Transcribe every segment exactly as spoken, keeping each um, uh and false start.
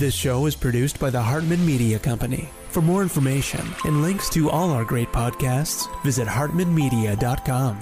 This show is produced by the Hartman Media Company. For more information and links to all our great podcasts, visit hartman media dot com.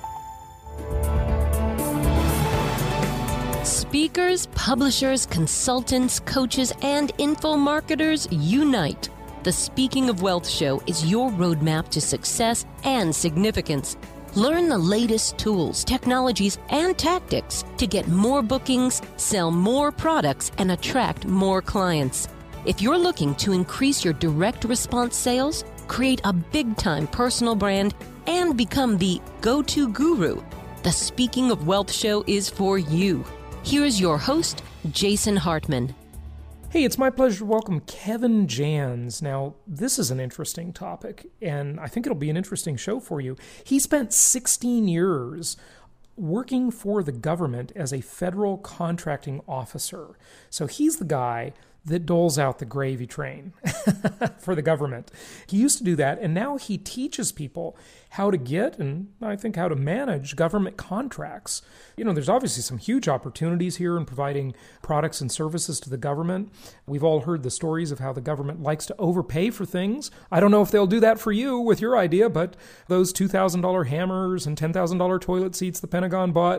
Speakers, publishers, consultants, coaches, and info marketers unite. The Speaking of Wealth Show is your roadmap to success and significance. Learn the latest tools, technologies, and tactics to get more bookings, sell more products, and attract more clients. If you're looking to increase your direct response sales, create a big-time personal brand, and become the go-to guru, the Speaking of Wealth Show is for you. Here's your host, Jason Hartman. Hey, it's my pleasure to welcome Kevin Jans. Now, this is an interesting topic, and I think it'll be an interesting show for you. He spent sixteen years working for the government as a federal contracting officer. So he's the guy that doles out the gravy train for the government. He used to do that, and now he teaches people how to get, and I think how to manage, government contracts. You know, there's obviously some huge opportunities here in providing products and services to the government. We've all heard the stories of how the government likes to overpay for things. I don't know if they'll do that for you with your idea, but those two thousand dollars hammers and ten thousand dollars toilet seats the Pentagon bought,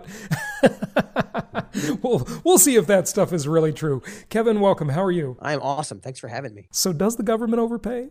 we'll, we'll see if that stuff is really true. Kevin, welcome. How are you? I'm awesome. Thanks for having me. So does the government overpay?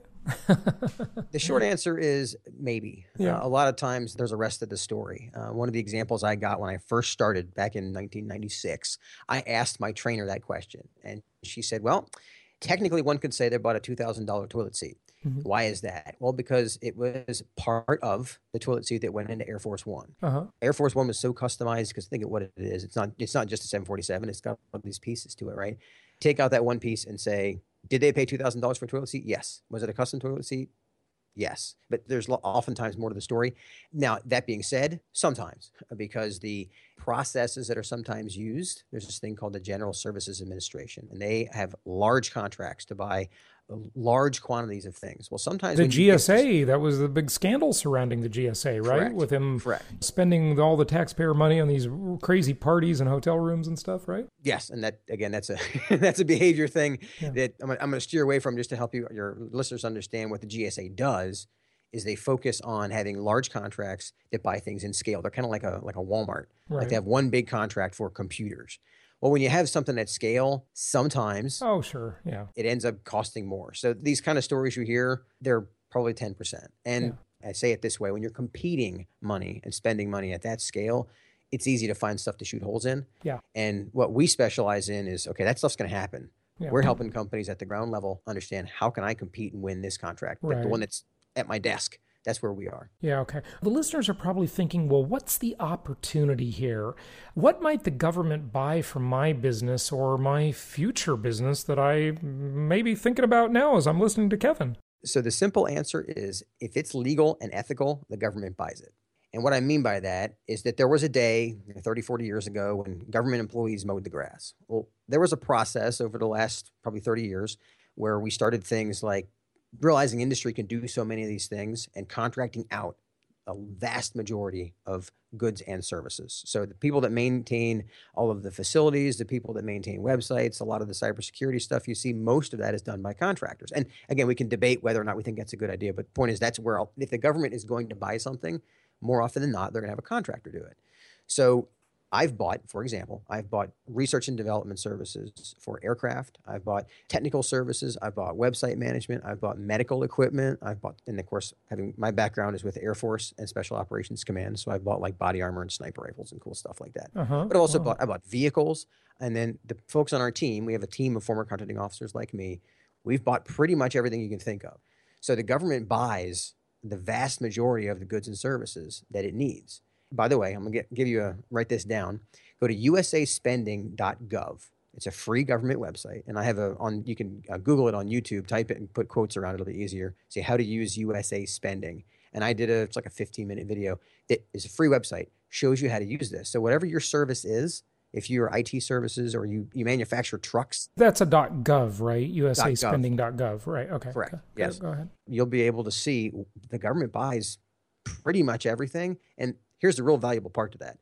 The short answer is maybe. Yeah. Uh, a lot of times there's a rest of the story. Uh, one of the examples I got when I first started back in nineteen ninety-six, I asked my trainer that question. And she said, well, technically one could say they bought a two thousand dollars toilet seat. Mm-hmm. Why is that? Well, because it was part of the toilet seat that went into Air Force One. Uh-huh. Air Force One was so customized because think of what it is. It's not, it's not just a seven forty-seven. It's got all these pieces to it, right? Take out that one piece and say, did they pay two thousand dollars for a toilet seat? Yes. Was it a custom toilet seat? Yes. But there's oftentimes more to the story. Now, that being said, sometimes, because the processes that are sometimes used, there's this thing called the General Services Administration, and they have large contracts to buy large quantities of things. Well, sometimes the G S A, that was the big scandal surrounding the G S A, right? Correct. With him Correct. spending all the taxpayer money on these crazy parties and hotel rooms and stuff, right? Yes, and that again, that's a that's a behavior thing yeah. that I'm, I'm going to steer away from just to help you your listeners understand what the G S A does. Is they focus on having large contracts that buy things in scale. They're kind of like a like a Walmart. Right. Like they have one big contract for computers. Well, when you have something at scale, sometimes oh sure, yeah, it ends up costing more. So these kind of stories you hear, they're probably ten percent. And yeah. I say it this way: when you're competing money and spending money at that scale, it's easy to find stuff to shoot holes in. Yeah. And what we specialize in is okay, that stuff's going to happen. Yeah. We're helping companies at the ground level understand how can I compete and win this contract, right. but the one that's at my desk. That's where we are. Yeah, okay. The listeners are probably thinking, well, what's the opportunity here? What might the government buy from my business or my future business that I may be thinking about now as I'm listening to Kevin? So the simple answer is if it's legal and ethical, the government buys it. And what I mean by that is that there was a day thirty, forty years ago when government employees mowed the grass. Well, there was a process over the last probably thirty years where we started things like realizing industry can do so many of these things and contracting out a vast majority of goods and services. So the people that maintain all of the facilities, the people that maintain websites, a lot of the cybersecurity stuff you see, most of that is done by contractors. And again, we can debate whether or not we think that's a good idea, but the point is that's where, I'll, if the government is going to buy something, more often than not, they're going to have a contractor do it. So I've bought, for example, I've bought research and development services for aircraft. I've bought technical services. I've bought website management. I've bought medical equipment. I've bought, and of course, having my background is with the Air Force and Special Operations Command. So I've bought like body armor and sniper rifles and cool stuff like that. Uh-huh. But I've also uh-huh. bought, I bought vehicles. And then the folks on our team, we have a team of former contracting officers like me. We've bought pretty much everything you can think of. So the government buys the vast majority of the goods and services that it needs. By the way, I'm going to give you a, write this down. Go to U S A spending dot gov. It's a free government website. And I have a, on, you can uh, Google it on YouTube, type it and put quotes around it. It'll be easier. Say how to use U S A spending. And I did a, it's like a fifteen minute video that is a free website, shows you how to use this. So whatever your service is, if you're I T services or you, you manufacture trucks. That's a .gov, right? U S A spending dot gov, right? Okay. Correct. Okay. Yes. Go ahead. You'll be able to see the government buys pretty much everything. And here's the real valuable part to that.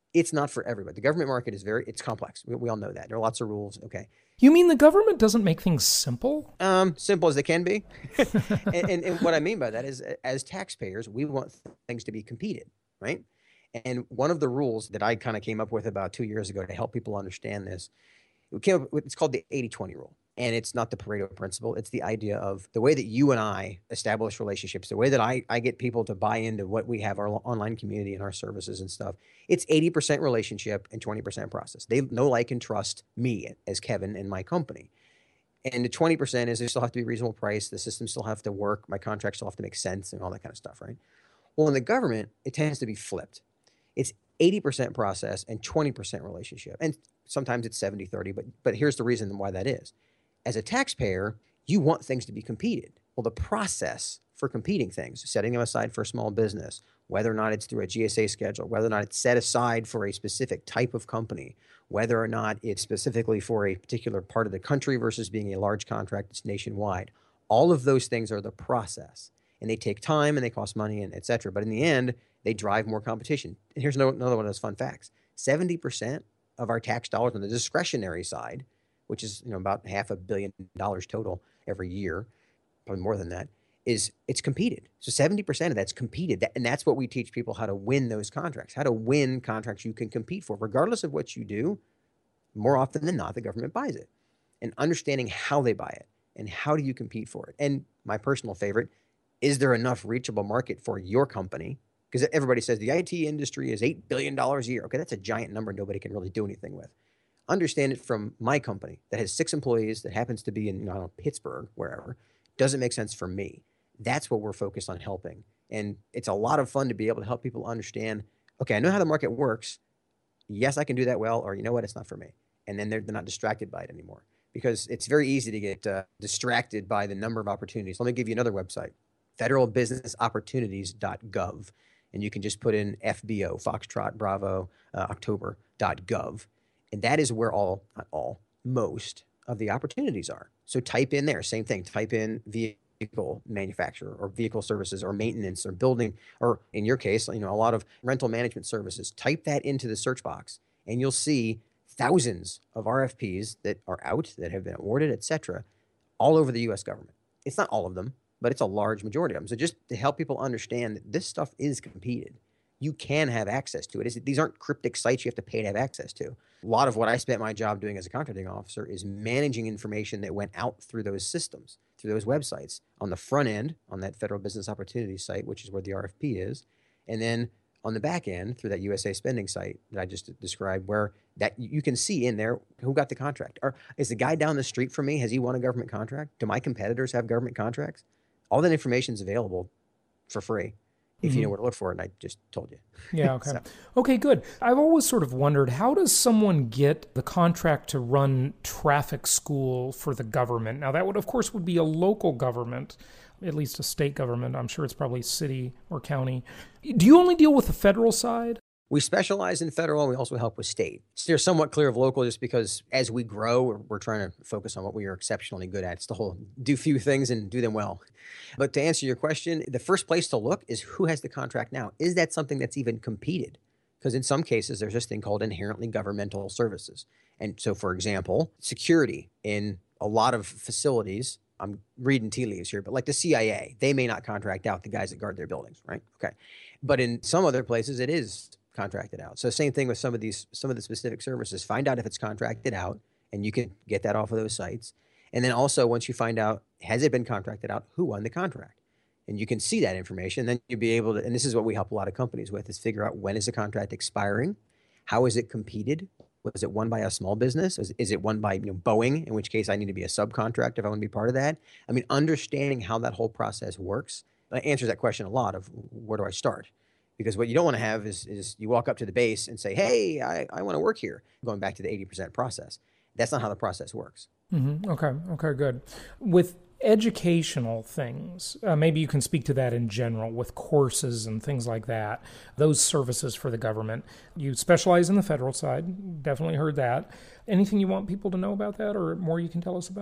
It's not for everybody. The government market is very, it's complex. We, we all know that. There are lots of rules. Okay. You mean the government doesn't make things simple? Um, simple as they can be. and, and, and what I mean by that is, as taxpayers, we want things to be competed, right? And one of the rules that I kind of came up with about two years ago to help people understand this, we came up with, it's called the eighty twenty rule. And it's not the Pareto principle. It's the idea of the way that you and I establish relationships, the way that I, I get people to buy into what we have, our online community and our services and stuff. It's eighty percent relationship and twenty percent process. They know, like, and trust me as Kevin and my company. And the twenty percent is they still have to be reasonable price. The systems still have to work. My contracts still have to make sense and all that kind of stuff, right? Well, in the government, it tends to be flipped. It's eighty percent process and twenty percent relationship. And sometimes it's seventy thirty, but, but here's the reason why that is. As a taxpayer, you want things to be competed. Well, the process for competing things, setting them aside for a small business, whether or not it's through a G S A schedule, whether or not it's set aside for a specific type of company, whether or not it's specifically for a particular part of the country versus being a large contract that's nationwide, all of those things are the process. And they take time and they cost money and et cetera. But in the end, they drive more competition. And here's another one of those fun facts. seventy percent of our tax dollars on the discretionary side, which is, you know, about half a billion dollars total every year, probably more than that, is it's competed. So seventy percent of that's competed. And that's what we teach people, how to win those contracts, how to win contracts you can compete for. Regardless of what you do, more often than not, the government buys it. And understanding how they buy it and how do you compete for it. And my personal favorite, is there enough reachable market for your company? Because everybody says the I T industry is eight billion dollars a year. Okay, that's a giant number nobody can really do anything with. Understand it from my company that has six employees that happens to be in, you know, I don't know, Pittsburgh, wherever. Doesn't make sense for me. That's what we're focused on helping. And it's a lot of fun to be able to help people understand, okay, I know how the market works. Yes, I can do that well, or you know what, it's not for me. And then they're, they're not distracted by it anymore. Because it's very easy to get uh, distracted by the number of opportunities. Let me give you another website, federal business opportunities dot gov. And you can just put in F B O, Foxtrot, Bravo, uh, October dot gov. And that is where all, not all, most of the opportunities are. So type in there, same thing, type in vehicle manufacturer or vehicle services or maintenance or building, or in your case, you know, a lot of rental management services. Type that into the search box and you'll see thousands of R F Ps that are out, that have been awarded, et cetera, all over the U S government. It's not all of them, but it's a large majority of them. So just to help people understand that this stuff is competed. You can have access to it. It's, these aren't cryptic sites you have to pay to have access to. A lot of what I spent my job doing as a contracting officer is managing information that went out through those systems, through those websites, on the front end, on that Federal Business Opportunity site, which is where the R F P is, and then on the back end through that U S A spending site that I just described, where that you can see in there who got the contract. Or is the guy down the street from me, has he won a government contract? Do my competitors have government contracts? All that information is available for free. If you know where to look for it, and I just told you. Yeah, okay. So. Okay, good. I've always sort of wondered, how does someone get the contract to run traffic school for the government? Now, that would, of course, would be a local government, at least a state government. I'm sure it's probably city or county. Do you only deal with the federal side? We specialize in federal, and we also help with state. So they're somewhat clear of local just because as we grow, we're, we're trying to focus on what we are exceptionally good at. It's the whole do few things and do them well. But to answer your question, the first place to look is who has the contract now. Is that something that's even competed? Because in some cases, there's this thing called inherently governmental services. And so, for example, security in a lot of facilities, I'm reading tea leaves here, but like the C I A, they may not contract out the guys that guard their buildings, right? Okay. But in some other places, it is contracted out. So same thing with some of these, some of the specific services. Find out if it's contracted out, and you can get that off of those sites. And then also, once you find out, has it been contracted out, who won the contract? And you can see that information. Then you'll be able to, and this is what we help a lot of companies with, is figure out when is the contract expiring? How is it competed? Was it won by a small business? Is, is it won by, you know, Boeing, in which case I need to be a subcontractor if I want to be part of that? I mean, understanding how that whole process works answers that question a lot of where do I start? Because what you don't want to have is, is you walk up to the base and say, hey, I, I want to work here, going back to the eighty percent process. That's not how the process works. Mm-hmm. Okay, okay, good. With educational things, uh, maybe you can speak to that in general, with courses and things like that, those services for the government. You specialize in the federal side, definitely heard that. Anything you want people to know about that, or more you can tell us about it?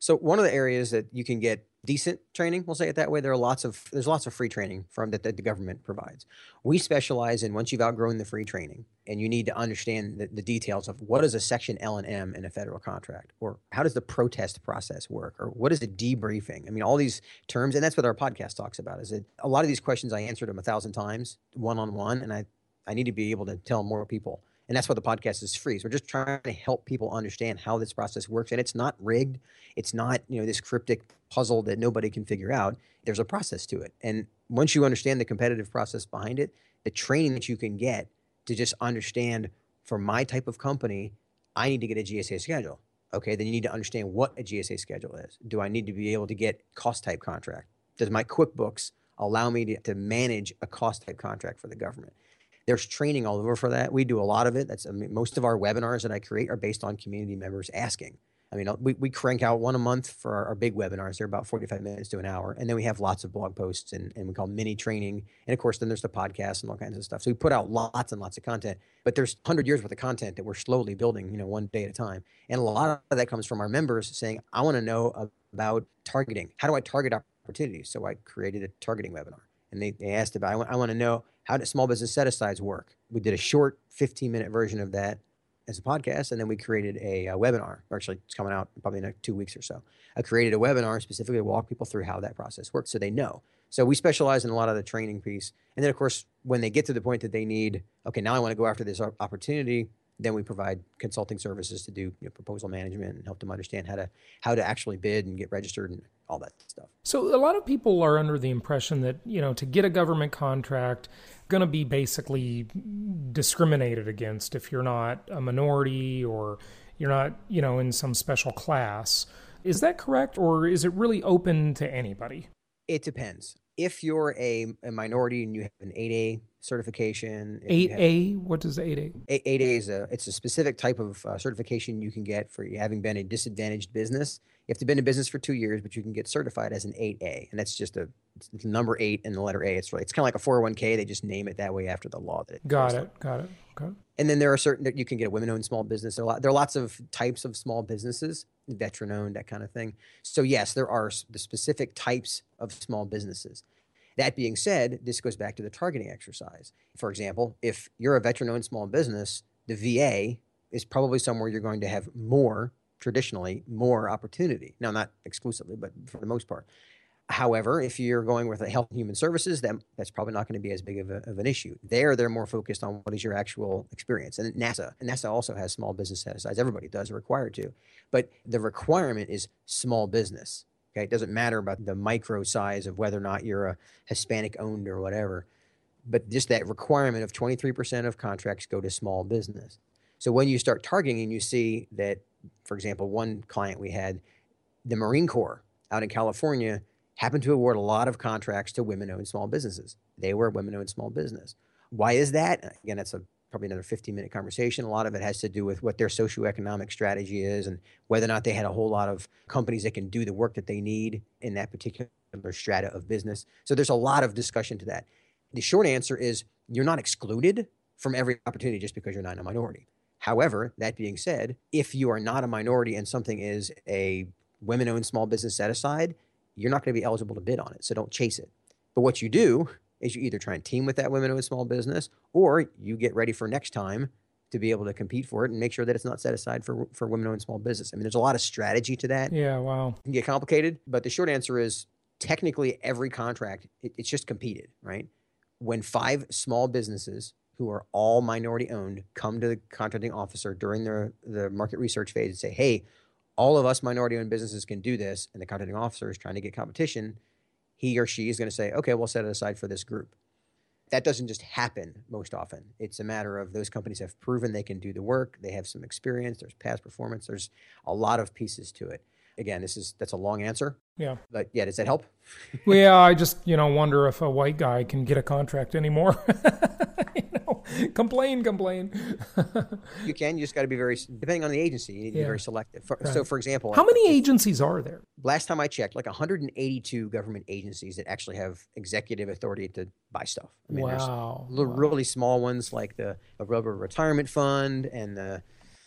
So one of the areas that you can get decent training, we'll say it that way, there are lots of there's lots of free training from that, that the government provides. We specialize in once you've outgrown the free training and you need to understand the, the details of what is a section L and M in a federal contract, or how does the protest process work, or what is a debriefing? I mean, all these terms, and that's what our podcast talks about, is that a lot of these questions I answered them a thousand times one-on-one, and I, I need to be able to tell more people. And that's why the podcast is free. So we're just trying to help people understand how this process works. And it's not rigged. It's not, you know, this cryptic puzzle that nobody can figure out. There's a process to it. And once you understand the competitive process behind it, the training that you can get to just understand, for my type of company, I need to get a G S A schedule. Okay, then you need to understand what a G S A schedule is. Do I need to be able to get cost type contract? Does my QuickBooks allow me to, to manage a cost type contract for the government? There's training all over for that. We do a lot of it. That's I mean, most of our webinars that I create are based on community members asking. I mean, we, we crank out one a month for our, our big webinars. They're about forty-five minutes to an hour. And then we have lots of blog posts and, and we call mini training. And of course, then there's the podcast and all kinds of stuff. So we put out lots and lots of content, but there's one hundred years worth of content that we're slowly building, you know, one day at a time. And a lot of that comes from our members saying, I want to know about targeting. How do I target opportunities? So I created a targeting webinar. And they, they asked about, I want, I want to know, how do small business set-asides work? We did a short fifteen-minute version of that as a podcast, and then we created a, a webinar. Actually, it's coming out probably in like two weeks or so. I created a webinar specifically to walk people through how that process works so they know. So we specialize in a lot of the training piece. And then, of course, when they get to the point that they need, okay, now I want to go after this opportunity, then we provide consulting services to do you know, proposal management and help them understand how to how to actually bid and get registered and all that stuff. So a lot of people are under the impression that, you know, to get a government contract, going to be basically discriminated against if you're not a minority or you're not, you know, in some special class. Is that correct, or is it really open to anybody? It depends. If you're a, a minority and you have an eight A certification. eight A? What does eight A? eight A is a, it's a specific type of uh, certification you can get for having been a disadvantaged business. You have to be in a business for two years, but you can get certified as an eight A. And that's just a it's number eight and the letter A. It's really, it's kind of like a four oh one K. They just name it that way after the law. That it got it. Got it. Okay. And then there are certain that you can get a women-owned small business. There are, lot, there are lots of types of small businesses, veteran-owned, that kind of thing. So yes, there are the specific types of small businesses. That being said, this goes back to the targeting exercise. For example, if you're a veteran-owned small business, the V A is probably somewhere you're going to have more, traditionally, more opportunity. Now, not exclusively, but for the most part. However, if you're going with a Health and Human Services, then that's probably not going to be as big of, a, of an issue. There, they're more focused on what is your actual experience. And NASA, and NASA also has small business set-asides. Everybody does, are required to. But the requirement is small business. Okay, it doesn't matter about the micro size of whether or not you're a Hispanic owned or whatever, but just that requirement of twenty-three percent of contracts go to small business. So when you start targeting and you see that, for example, one client we had, the Marine Corps out in California happened to award a lot of contracts to women-owned small businesses. They were a women-owned small business. Why is that? Again, that's a probably another fifteen minute conversation. A lot of it has to do with what their socioeconomic strategy is and whether or not they had a whole lot of companies that can do the work that they need in that particular strata of business. So there's a lot of discussion to that. The short answer is you're not excluded from every opportunity just because you're not a minority. However, that being said, if you are not a minority and something is a women-owned small business set aside, you're not going to be eligible to bid on it. So don't chase it. But what you do is you either try and team with that women-owned small business, or you get ready for next time to be able to compete for it and make sure that it's not set aside for, for women-owned small business. I mean, there's a lot of strategy to that. Yeah, wow. It can get complicated, but the short answer is technically every contract, it, it's just competed, right? When five small businesses who are all minority-owned come to the contracting officer during the, the market research phase and say, hey, all of us minority-owned businesses can do this, and the contracting officer is trying to get competition, he or she is going to say, okay, we'll set it aside for this group. That doesn't just happen most often. It's a matter of those companies have proven they can do the work. They have some experience. There's past performance. There's a lot of pieces to it. Again, this is that's a long answer. Yeah. But yeah, does that help? Well, yeah, I just, you know, wonder if a white guy can get a contract anymore. you know, complain, complain. You can. You just got to be very, depending on the agency, you need to yeah. be very selective. For, right. So, for example, how many agencies are there? Last time I checked, like one hundred eighty-two government agencies that actually have executive authority to buy stuff. I mean, wow. There's wow. really small ones like the, the Rubber Retirement Fund and the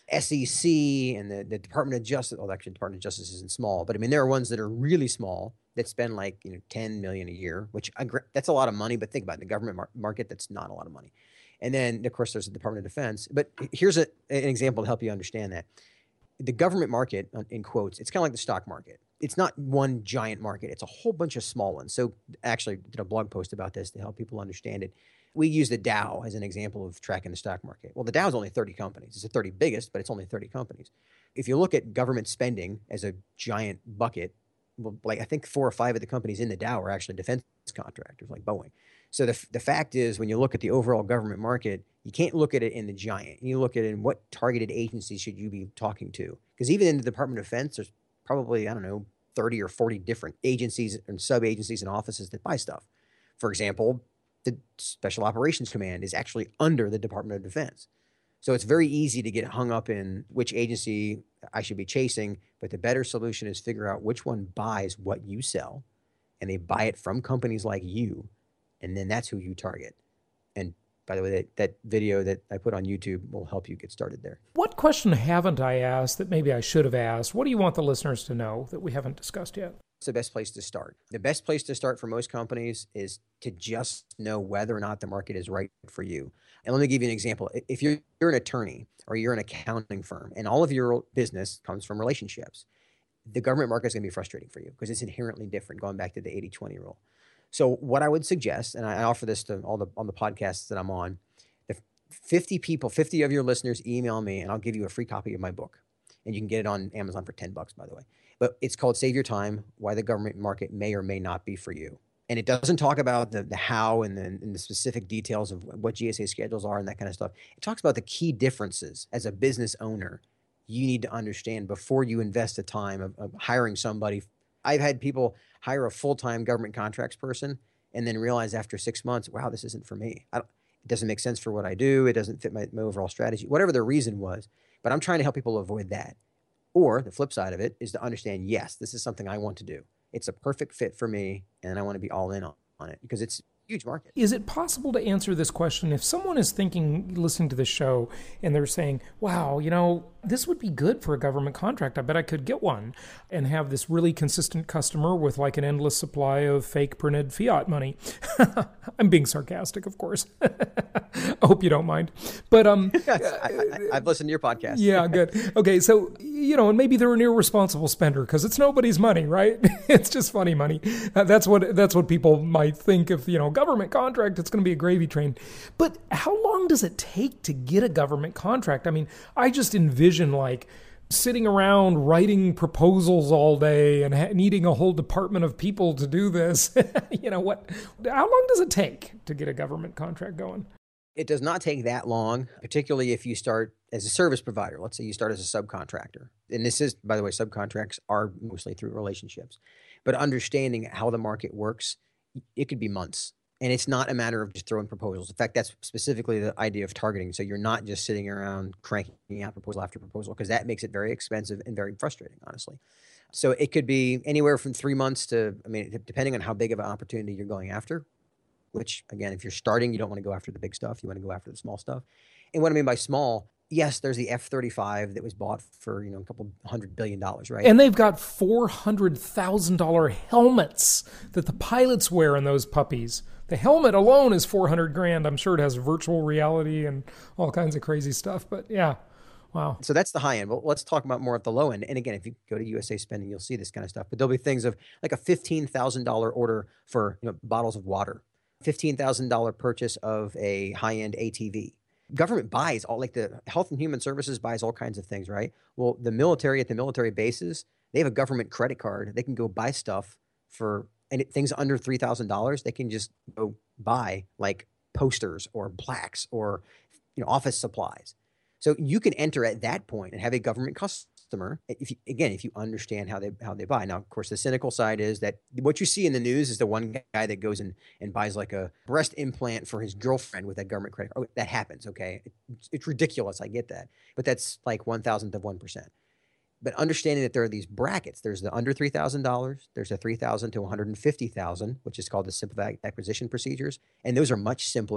S E C and the, the Department of Justice. Oh, actually, Department of Justice isn't small, but I mean, there are ones that are really small that spend like, you know, ten million a year, which I, that's a lot of money, but think about it, in the government mar- market, that's not a lot of money. And then, of course, there's the Department of Defense. But here's a, an example to help you understand that. The government market, in quotes, it's kind of like the stock market. It's not one giant market. It's a whole bunch of small ones. So actually, I did a blog post about this to help people understand it. We use the Dow as an example of tracking the stock market. Well, the Dow is only thirty companies. It's the thirty biggest, but it's only thirty companies. If you look at government spending as a giant bucket, well, like I think four or five of the companies in the Dow are actually defense contractors like Boeing. So the, the fact is, when you look at the overall government market, you can't look at it in the giant. You look at it in what targeted agencies should you be talking to? Because even in the Department of Defense, there's probably, I don't know, thirty or forty different agencies and sub-agencies and offices that buy stuff. For example, the Special Operations Command is actually under the Department of Defense. So it's very easy to get hung up in which agency I should be chasing, but the better solution is figure out which one buys what you sell, and they buy it from companies like you, and then that's who you target. And by the way, that, that video that I put on YouTube will help you get started there. What question haven't I asked that maybe I should have asked? What do you want the listeners to know that we haven't discussed yet? It's the best place to start. The best place to start for most companies is to just know whether or not the market is right for you. And let me give you an example. If you're, you're an attorney or you're an accounting firm and all of your business comes from relationships, the government market is going to be frustrating for you because it's inherently different, going back to the eighty twenty rule. So what I would suggest, and I offer this to all the on the podcasts that I'm on, if fifty people, fifty of your listeners email me and I'll give you a free copy of my book. And you can get it on Amazon for ten bucks, by the way. But it's called Save Your Time, Why the Government Market May or May Not Be for You. And it doesn't talk about the, the how and the, and the specific details of what G S A schedules are and that kind of stuff. It talks about the key differences as a business owner you need to understand before you invest the time of, of hiring somebody. I've had people hire a full-time government contracts person and then realize after six months, wow, this isn't for me. I don't, it doesn't make sense for what I do. It doesn't fit my, my overall strategy, whatever the reason was. But I'm trying to help people avoid that. Or the flip side of it is to understand, yes, this is something I want to do. It's a perfect fit for me, and I want to be all in on, on it because it's a huge market. Is it possible to answer this question if someone is thinking, listening to the show, and they're saying, wow, you know, this would be good for a government contract. I bet I could get one and have this really consistent customer with like an endless supply of fake printed fiat money. I'm being sarcastic, of course. I hope you don't mind. But um, I, I, I've listened to your podcast. Yeah, good. Okay, so, you know, and maybe they're an irresponsible spender because it's nobody's money, right? It's just funny money. Uh, that's what that's what people might think of, you know, government contract, it's going to be a gravy train. But how long does it take to get a government contract? I mean, I just envision like sitting around writing proposals all day and ha- needing a whole department of people to do this. You know, what? How long does it take to get a government contract going? It does not take that long, particularly if you start as a service provider. Let's say you start as a subcontractor. And this is, by the way, subcontracts are mostly through relationships. But understanding how the market works, it could be months. And it's not a matter of just throwing proposals. In fact, that's specifically the idea of targeting. So you're not just sitting around cranking out proposal after proposal, because that makes it very expensive and very frustrating, honestly. So it could be anywhere from three months to, I mean, depending on how big of an opportunity you're going after, which, again, if you're starting, you don't want to go after the big stuff. You want to go after the small stuff. And what I mean by small, yes, there's the F thirty-five that was bought for, you know, a couple hundred billion dollars, right? And they've got four hundred thousand dollars helmets that the pilots wear in those puppies. The helmet alone is four hundred grand. I'm sure it has virtual reality and all kinds of crazy stuff. But yeah, wow. So that's the high end. Well, let's talk about more at the low end. And again, if you go to U S A Spending, you'll see this kind of stuff. But there'll be things of like a fifteen thousand dollars order for, you know, bottles of water, fifteen thousand dollars purchase of a high-end A T V. Government buys all, like the Health and Human Services buys all kinds of things, right? Well, the military at the military bases, they have a government credit card. They can go buy stuff for, and it, things under three thousand dollars, they can just go buy like posters or plaques or, you know, office supplies. So you can enter at that point and have a government customer. If you, again, if you understand how they how they buy. Now, of course, the cynical side is that what you see in the news is the one guy that goes in and buys like a breast implant for his girlfriend with that government credit. Oh, that happens. Okay, it's, it's ridiculous. I get that, but that's like one thousandth of one percent. But understanding that there are these brackets, there's the under three thousand dollars, there's the three thousand to one hundred fifty thousand, which is called the simple acquisition procedures. And those are much simpler.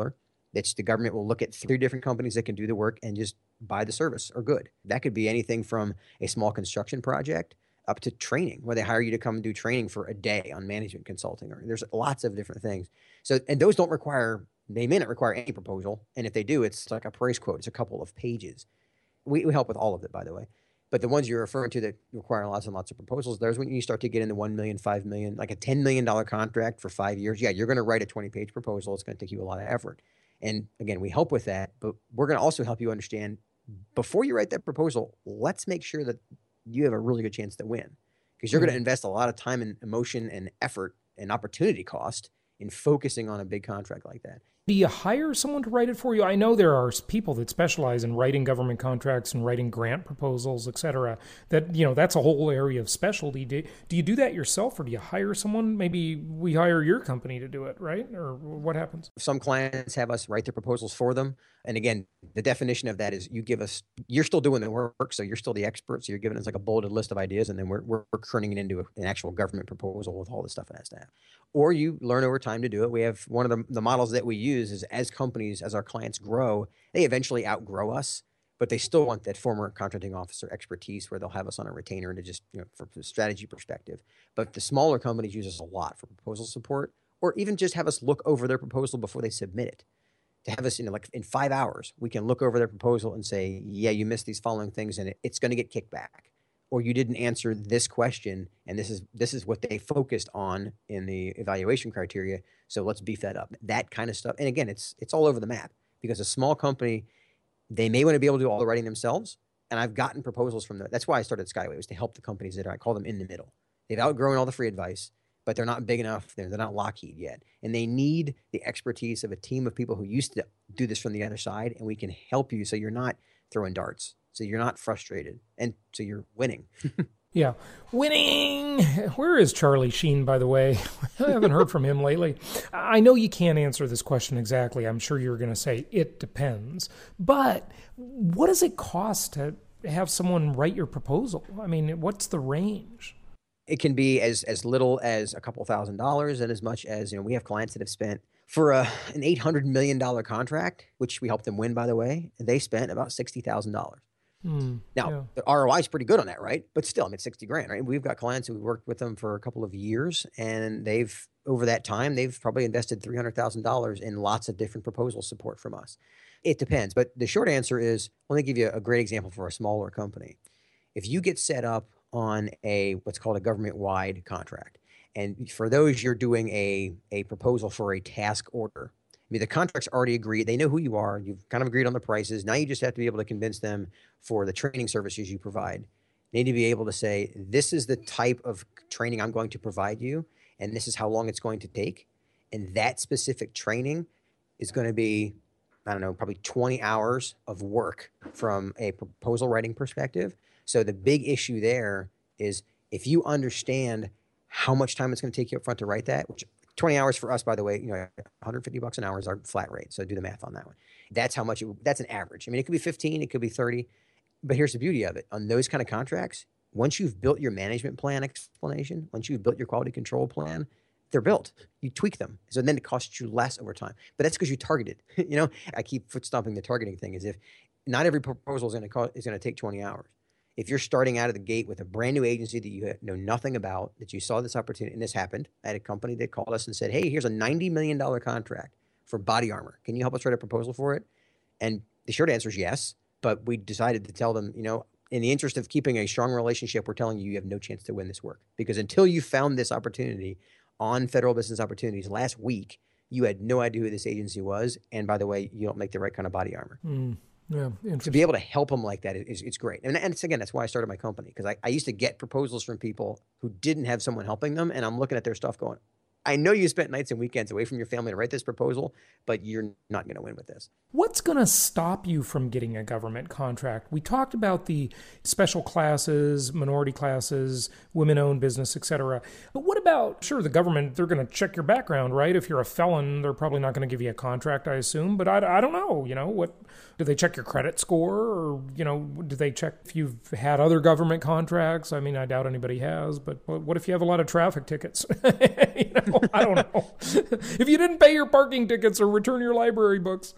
That's the government will look at three different companies that can do the work and just buy the service or good. That could be anything from a small construction project up to training, where they hire you to come and do training for a day on management consulting. Or there's lots of different things. So, and those don't require, they may not require any proposal. And if they do, it's like a price quote. It's a couple of pages. We, we help with all of it, by the way. But the ones you're referring to that require lots and lots of proposals, there's when you start to get into one million, five million, like a ten million dollars contract for five years. Yeah, you're going to write a twenty page proposal. It's going to take you a lot of effort. And again, we help with that, but we're going to also help you understand before you write that proposal, let's make sure that you have a really good chance to win, because you're mm-hmm. going to invest a lot of time and emotion and effort and opportunity cost in focusing on a big contract like that. Do you hire someone to write it for you? I know there are people that specialize in writing government contracts and writing grant proposals, et cetera. That, you know, that's a whole area of specialty. Do, do you do that yourself, or do you hire someone? Maybe we hire your company to do it, right? Or what happens? Some clients have us write their proposals for them. And again, the definition of that is you give us, you're still doing the work, so you're still the expert. So you're giving us like a bulleted list of ideas, and then we're, we're turning it into an actual government proposal with all the stuff it has to have. Or you learn over time to do it. We have one of the, the models that we use is as companies, as our clients grow, they eventually outgrow us, but they still want that former contracting officer expertise where they'll have us on a retainer to just, you know, for a strategy perspective. But the smaller companies use us a lot for proposal support, or even just have us look over their proposal before they submit it. To have us, you know, like in five hours, we can look over their proposal and say, yeah, you missed these following things and it, it's going to get kicked back. Or you didn't answer this question, and this is this is what they focused on in the evaluation criteria. So let's beef that up. That kind of stuff. And again, it's it's all over the map, because a small company, they may want to be able to do all the writing themselves. And I've gotten proposals from them. That's why I started Skyway, was to help the companies that are, I call them in the middle. They've outgrown all the free advice, but they're not big enough. They're, they're not Lockheed yet. And they need the expertise of a team of people who used to do this from the other side, and we can help you so you're not throwing darts. So you're not frustrated, and so you're winning. Yeah. Winning! Where is Charlie Sheen, by the way? I haven't heard from him lately. I know you can't answer this question exactly. I'm sure you're going to say it depends. But what does it cost to have someone write your proposal? I mean, what's the range? It can be as as little as a couple thousand dollars, and as much as, you know, we have clients that have spent for a, an eight hundred million dollars contract, which we helped them win, by the way, they spent about sixty thousand dollars. Mm, now, yeah. The R O I is pretty good on that, right? But still, I mean, sixty grand, right? We've got clients who worked with them for a couple of years, and they've, over that time, they've probably invested three hundred thousand dollars in lots of different proposal support from us. It depends. But the short answer is, let me give you a great example for a smaller company. If you get set up on a, what's called a government-wide contract, and for those, you're doing a, a proposal for a task order. I mean, the contract's already agreed. They know who you are. You've kind of agreed on the prices. Now you just have to be able to convince them for the training services you provide. You need to be able to say, this is the type of training I'm going to provide you, and this is how long it's going to take. And that specific training is going to be, I don't know, probably twenty hours of work from a proposal writing perspective. So the big issue there is, if you understand how much time it's going to take you up front to write that, which twenty hours for us, by the way, you know, one hundred fifty bucks an hour is our flat rate. So do the math on that one. That's how much, it, that's an average. I mean, it could be fifteen, it could be thirty, but here's the beauty of it. On those kind of contracts, once you've built your management plan explanation, once you've built your quality control plan, they're built. You tweak them. So then it costs you less over time. But that's because you targeted. You know, I keep foot stomping the targeting thing, is if not every proposal is going to cost, is going to take twenty hours. If you're starting out of the gate with a brand new agency that you know nothing about, that you saw this opportunity, and this happened, I had a company that called us and said, hey, here's a ninety million dollars contract for body armor. Can you help us write a proposal for it? And the short answer is yes, but we decided to tell them, you know, in the interest of keeping a strong relationship, we're telling you you have no chance to win this work. Because until you found this opportunity on Federal Business Opportunities last week, you had no idea who this agency was. And by the way, you don't make the right kind of body armor. Mm. Yeah, to be able to help them like that is it's great. And, and it's, again, that's why I started my company, because I, I used to get proposals from people who didn't have someone helping them, and I'm looking at their stuff going, I know you spent nights and weekends away from your family to write this proposal, but you're not going to win with this. What's going to stop you from getting a government contract? We talked about the special classes, minority classes, women-owned business, et cetera. But what about, sure, the government, they're going to check your background, right? If you're a felon, they're probably not going to give you a contract, I assume. But I, I don't know, you know, what do they check your credit score? Or, you know, do they check if you've had other government contracts? I mean, I doubt anybody has, but what if you have a lot of traffic tickets? You know? I don't know. If you didn't pay your parking tickets or return your library books,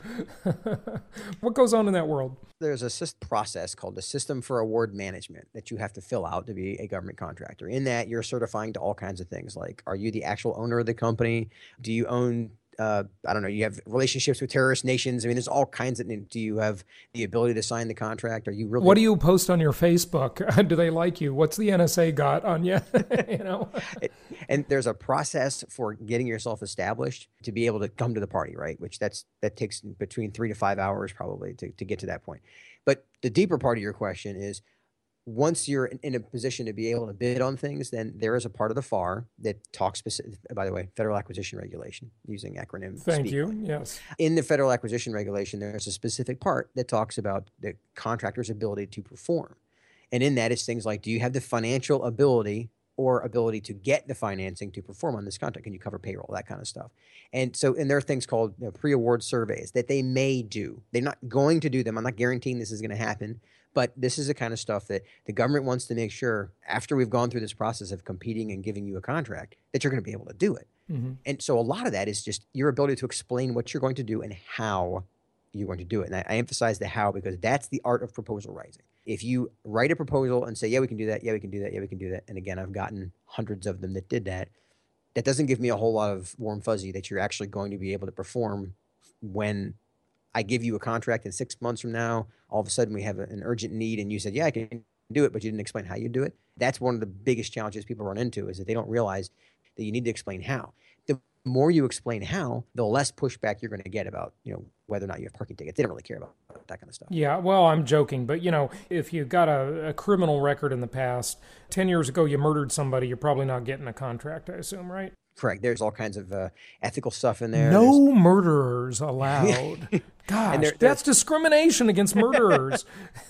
what goes on in that world? There's a process called the System for Award Management that you have to fill out to be a government contractor. In that, you're certifying to all kinds of things like, are you the actual owner of the company? Do you own, uh, I don't know, you have relationships with terrorist nations? I mean, there's all kinds of, do you have the ability to sign the contract? Are you really? What do you post on your Facebook? Do they like you? What's the N S A got on you? You know? And there's a process for getting yourself established to be able to come to the party, right? Which that's that takes between three to five hours probably to, to get to that point. But the deeper part of your question is, once you're in a position to be able to bid on things, then there is a part of the F A R that talks specific, by the way, Federal Acquisition Regulation, using acronym. Thank you. Like. Yes. In the Federal Acquisition Regulation, there's a specific part that talks about the contractor's ability to perform. And in that is things like, do you have the financial ability or ability to get the financing to perform on this contract? Can you cover payroll, that kind of stuff? And so, and there are things called, you know, pre-award surveys that they may do. They're not going to do them. I'm not guaranteeing this is going to happen, but this is the kind of stuff that the government wants to make sure after we've gone through this process of competing and giving you a contract that you're going to be able to do it. Mm-hmm. And so a lot of that is just your ability to explain what you're going to do and how you're going to do it. And I, I emphasize the how because that's the art of proposal writing. If you write a proposal and say, yeah, we can do that, yeah, we can do that, yeah, we can do that. And again, I've gotten hundreds of them that did that. That doesn't give me a whole lot of warm fuzzy that you're actually going to be able to perform when I give you a contract and six months from now, all of a sudden we have a, an urgent need and you said, yeah, I can do it, but you didn't explain how you do it. That's one of the biggest challenges people run into is that they don't realize that you need to explain how. The more you explain how, the less pushback you're going to get about, you know, whether or not you have parking tickets. They don't really care about that kind of stuff. Yeah, well, I'm joking, but you know, if you got a, a criminal record in the past, ten years ago you murdered somebody, you're probably not getting a contract, I assume, right? Correct. There's all kinds of uh, ethical stuff in there. No There's... murderers allowed. Gosh, there, that's discrimination against murderers.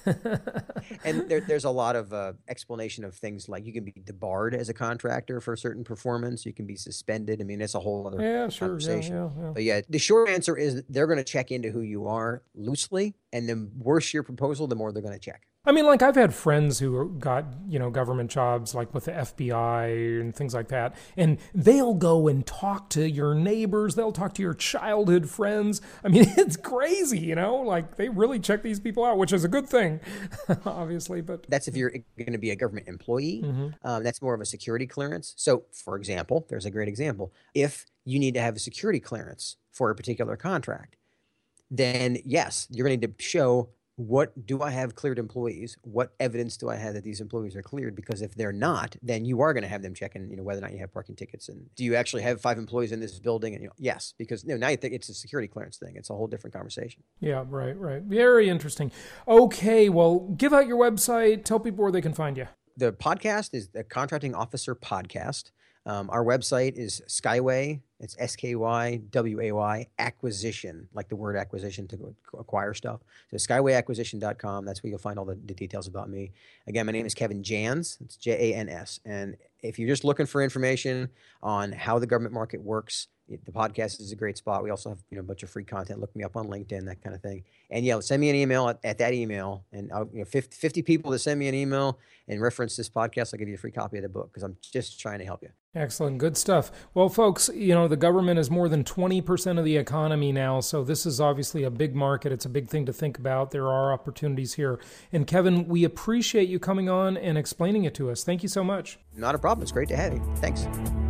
And there, there's a lot of uh, explanation of things like you can be debarred as a contractor for certain performance. You can be suspended. I mean, it's a whole other yeah, sure, conversation. Yeah, yeah, yeah. But yeah, the short answer is they're going to check into who you are loosely, and the worse your proposal, the more they're going to check. I mean, like I've had friends who got, you know, government jobs like with the F B I and things like that. And they'll go and talk to your neighbors. They'll talk to your childhood friends. I mean, it's crazy, you know, like they really check these people out, which is a good thing, obviously. But that's if you're going to be a government employee. Mm-hmm. Um, that's more of a security clearance. So, for example, there's a great example. If you need to have a security clearance for a particular contract, then yes, you're going to need to show, what do I have cleared employees? What evidence do I have that these employees are cleared? Because if they're not, then you are going to have them checking, you know, whether or not you have parking tickets. And do you actually have five employees in this building? And you know, yes, because you know, now you think it's a security clearance thing. It's a whole different conversation. Yeah, right, right. Very interesting. Okay, well, give out your website. Tell people where they can find you. The podcast is the Contracting Officer Podcast. Um, our website is Skyway. It's S K Y W A Y acquisition, like the word acquisition to acquire stuff. So skyway acquisition dot com. That's where you'll find all the, the details about me. Again, my name is Kevin Jans. It's J A N S. And if you're just looking for information on how the government market works, the podcast is a great spot. We also have, you know, a bunch of free content. Look me up on LinkedIn, that kind of thing. And yeah, send me an email at, at that email. And I'll, you know, fifty, fifty people that send me an email and reference this podcast, I'll give you a free copy of the book because I'm just trying to help you. Excellent. Good stuff. Well, folks, you know, the government is more than twenty percent of the economy now. So this is obviously a big market. It's a big thing to think about. There are opportunities here. And Kevin, we appreciate you coming on and explaining it to us. Thank you so much. Not a problem. It's great to have you. Thanks.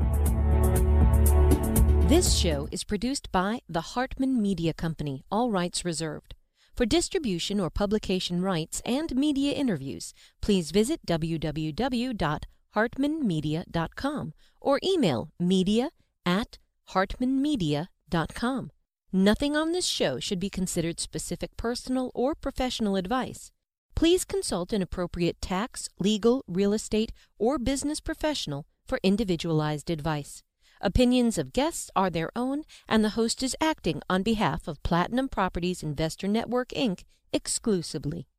This show is produced by the Hartman Media Company, all rights reserved. For distribution or publication rights and media interviews, please visit w w w dot hartman media dot com or email media at hartman media dot com. Nothing on this show should be considered specific personal or professional advice. Please consult an appropriate tax, legal, real estate, or business professional for individualized advice. Opinions of guests are their own, and the host is acting on behalf of Platinum Properties Investor Network, Incorporated exclusively.